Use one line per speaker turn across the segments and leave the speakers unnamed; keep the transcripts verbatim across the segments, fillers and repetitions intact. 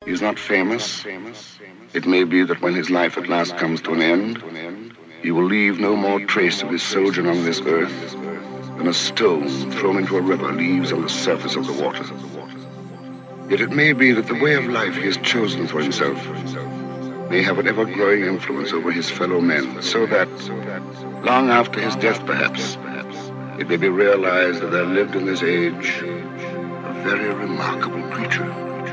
He's not famous. It may be that when his life at last comes to an end, he will leave no more trace of his sojourn on this earth than a stone thrown into a river leaves on the surface of the water. Yet it may be that the way of life he has chosen for himself may have an ever-growing influence over his fellow men, so that, long after his death perhaps, it may be realized that there lived in this age a very remarkable creature.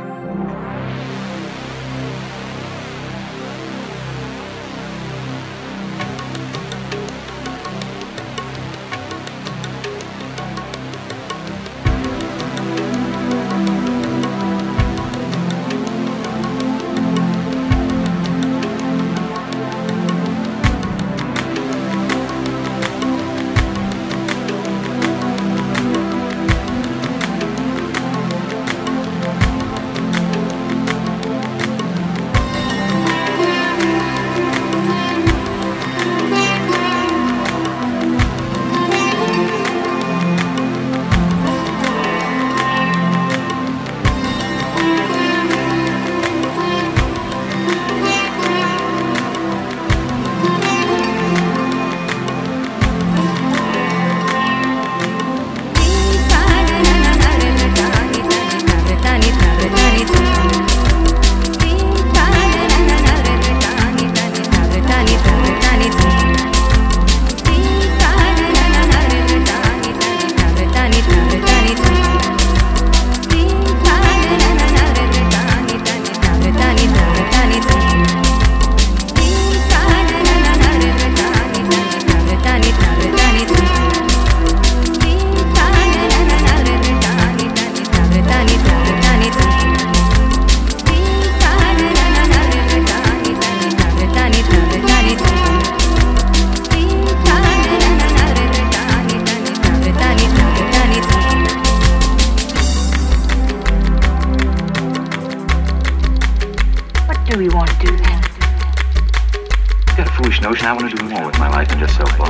I want to do more with my life than just so far.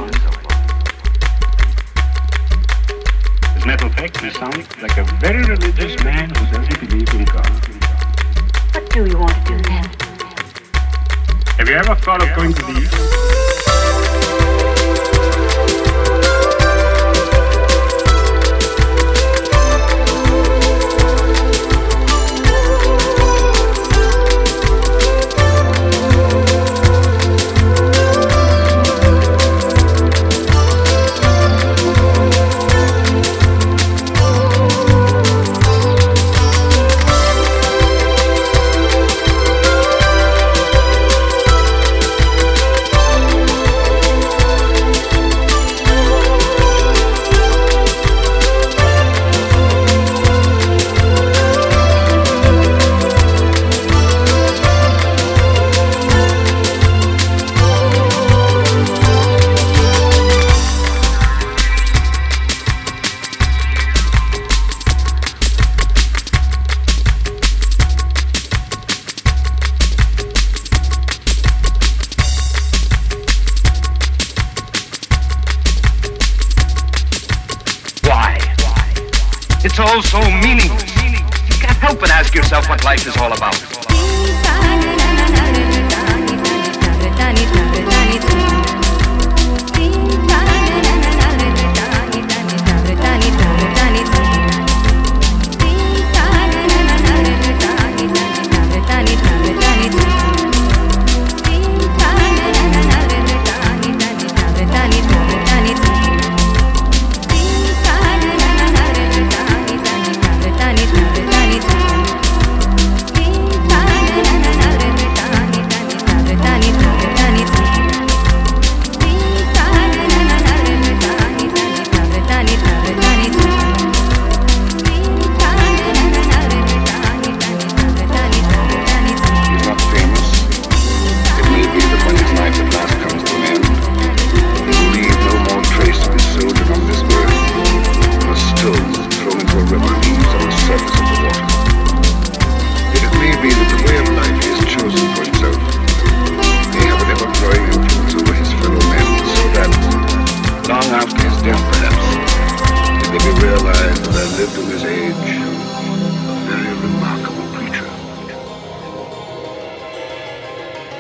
As a matter of fact, you sound like a very religious man who doesn't believe in God.
What do you want to do then?
Have you ever thought of going to the East?
It's all so meaningless. You can't help but ask yourself what life is all about.